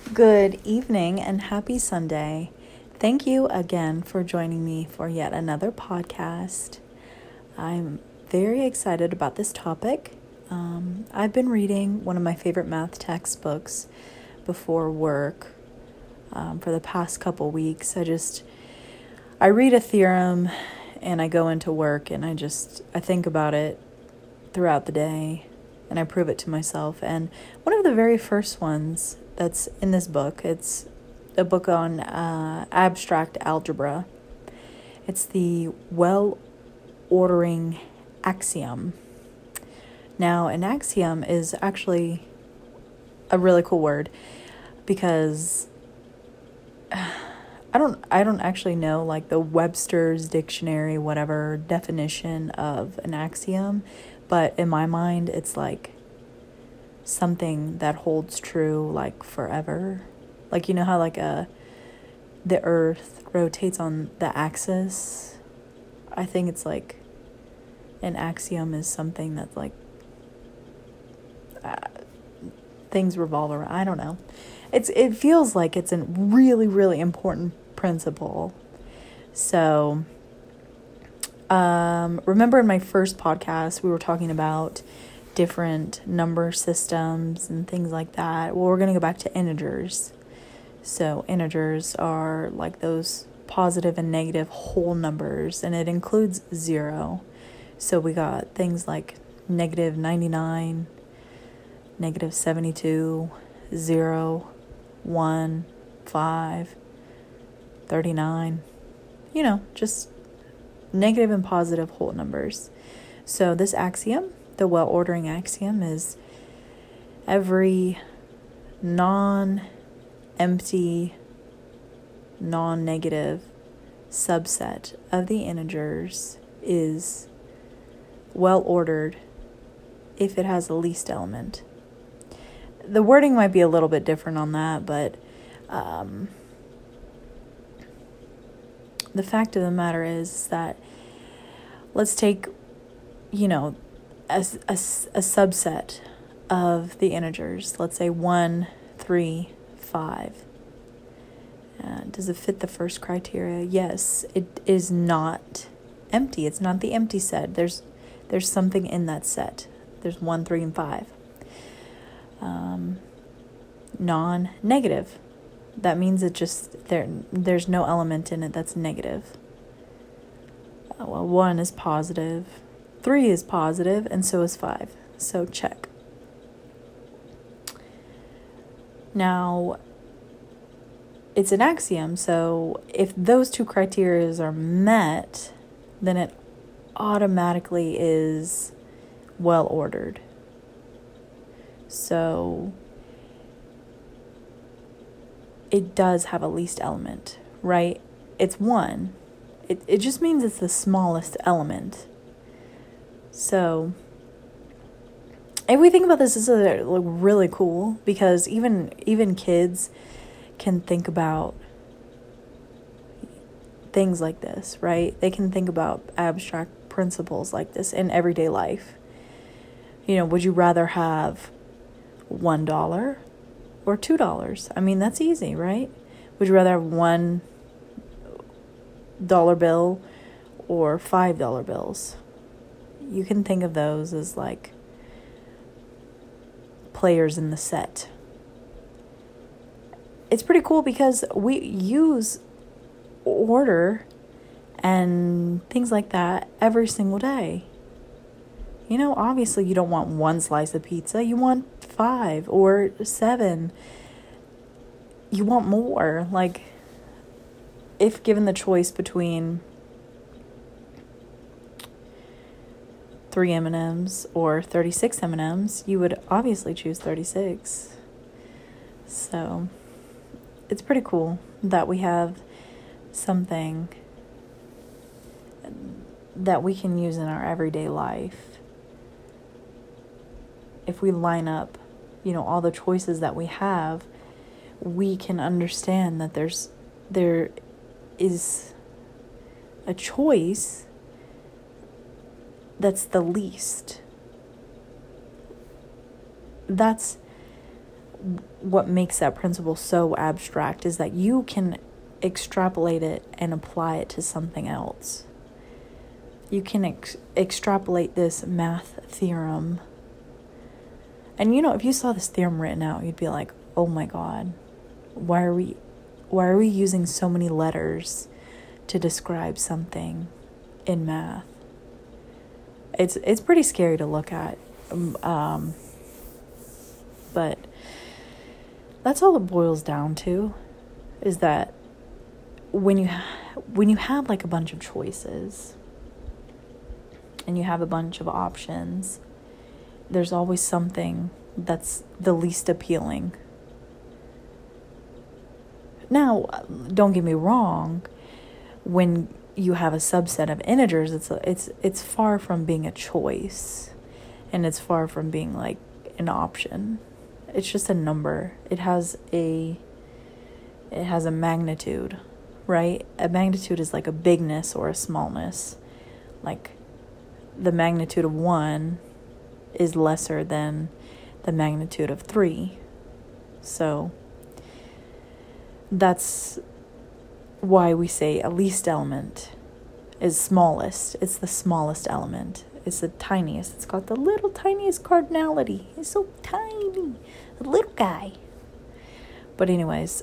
Good evening and happy Sunday. Thank you again for joining me for yet another podcast. I'm very excited about this topic. I've been reading one of my favorite math textbooks before work for the past couple weeks. I read a theorem and I go into work and I think about it throughout the day and I prove it to myself. And one of the very first ones that's in this book, it's a book on abstract algebra. It's the well-ordering axiom. Now, an axiom is actually a really cool word because I don't actually know like the Webster's dictionary, whatever definition of an axiom, but in my mind, it's like something that holds true like forever. Like, you know how like the earth rotates on the axis? I think it's like an axiom is something that's like things revolve around. I don't know. It feels like it's a really, really important principle. So, remember in my first podcast, we were talking about different number systems and things like that. Well, we're going to go back to integers. So integers are like those positive and negative whole numbers, and it includes 0. So we got things like negative 99, negative 72, 0, 1, 5, 39, just negative and positive whole numbers. So this axiom, the well-ordering axiom, is every non-empty, non-negative subset of the integers is well-ordered if it has the least element. The wording might be a little bit different on that, but the fact of the matter is that let's take, a subset of the integers. Let's say 1, 3, 5. Does it fit the first criteria? Yes, it is not empty. It's not the empty set. There's something in that set. There's 1, 3, and 5. Non-negative. That means it there's no element in it that's negative. 1 is positive, 3 is positive, and so is 5. So check. Now, it's an axiom, so if those two criteria are met, then it automatically is well-ordered. So it does have a least element, right? It's 1. It just means it's the smallest element. So if we think about this, this is really cool because even kids can think about things like this, right? They can think about abstract principles like this in everyday life. Would you rather have $1 or $2? I mean, that's easy, right? Would you rather have $1 bill or $5 bills? You can think of those as like players in the set. It's pretty cool because we use order and things like that every single day. Obviously you don't want 1 slice of pizza. You want 5 or 7. You want more. Like, if given the choice between 3 M&Ms or 36 M&Ms, you would obviously choose 36. So, it's pretty cool that we have something that we can use in our everyday life. If we line up, all the choices that we have, we can understand that there is a choice that's the least. That's what makes that principle so abstract is that you can extrapolate it and apply it to something else. You can extrapolate this math theorem. And if you saw this theorem written out, you'd be like, oh my God, why are we using so many letters to describe something in math? It's pretty scary to look at. But that's all it boils down to, is that when you have like a bunch of choices and you have a bunch of options, there's always something that's the least appealing. Now, don't get me wrong, when you have a subset of integers, it's far from being a choice, and it's far from being like an option. It's just a number. It has a magnitude, right? A magnitude is like a bigness or a smallness. Like the magnitude of 1 is lesser than the magnitude of 3. So that's why we say a least element is smallest. It's the smallest element. It's the tiniest. It's got the little tiniest cardinality. It's so tiny. A little guy. But anyways,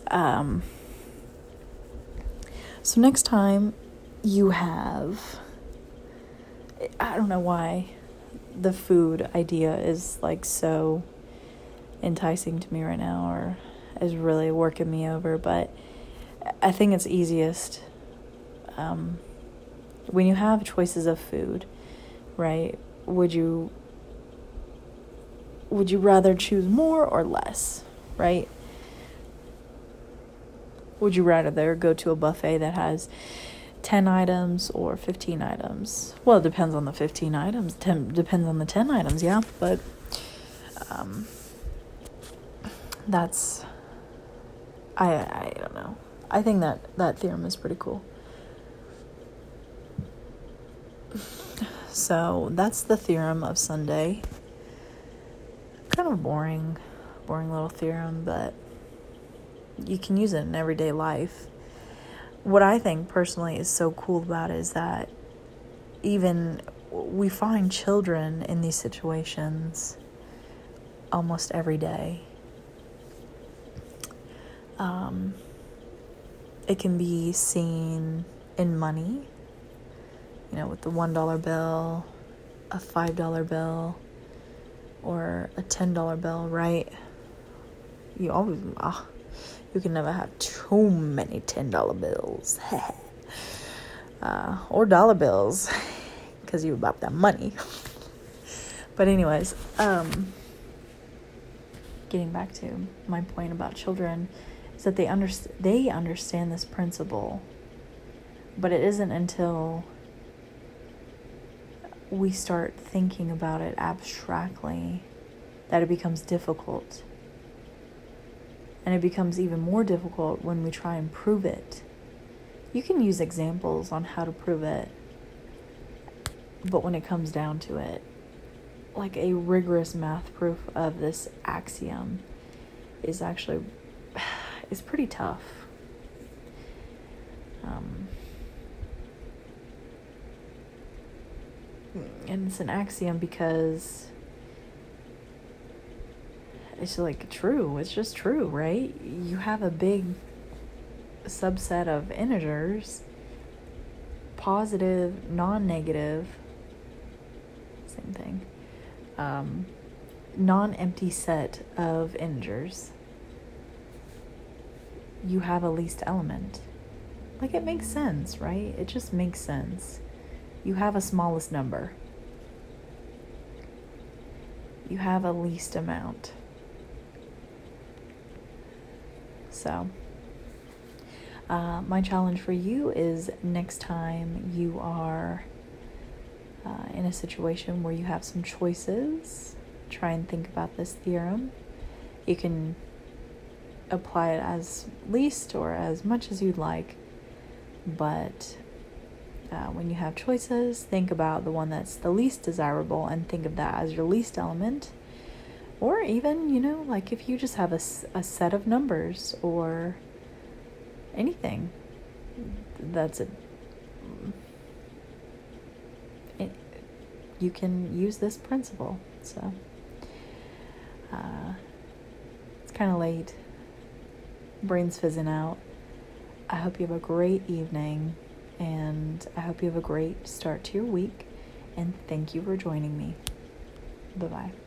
so next time you have, I don't know why the food idea is like so enticing to me right now, or is really working me over, but I think it's easiest when you have choices of food, right? Would you rather choose more or less, right? Would you rather go to a buffet that has 10 items or 15 items? Well, it depends on the 15 items. Depends on the 10 items, yeah. But that's, I don't know. I think that theorem is pretty cool. So that's the theorem of Sunday. Kind of boring little theorem, but you can use it in everyday life. What I think personally is so cool about it is that even we find children in these situations almost every day. It can be seen in money, with the $1 bill, a $5 bill, or a $10 bill, right? You always, you can never have too many $10 bills. Or dollar bills, because you about that money. But anyways, getting back to my point about children, is that they understand this principle, but it isn't until we start thinking about it abstractly that it becomes difficult. And it becomes even more difficult when we try and prove it. You can use examples on how to prove it, but when it comes down to it, like a rigorous math proof of this axiom is pretty tough. And it's an axiom because it's like true. It's just true, right? You have a big subset of integers, positive, non-negative, same thing, non-empty set of integers. You have a least element. Like, it makes sense, right? It just makes sense. You have a smallest number. You have a least amount. So, my challenge for you is next time you are in a situation where you have some choices, try and think about this theorem. You can apply it as least or as much as you'd like, but when you have choices, think about the one that's the least desirable and think of that as your least element. Or even, like if you just have a set of numbers or anything, that's you can use this principle. So it's kind of late. Brain's fizzing out. I hope you have a great evening, and I hope you have a great start to your week, and thank you for joining me. Bye-bye.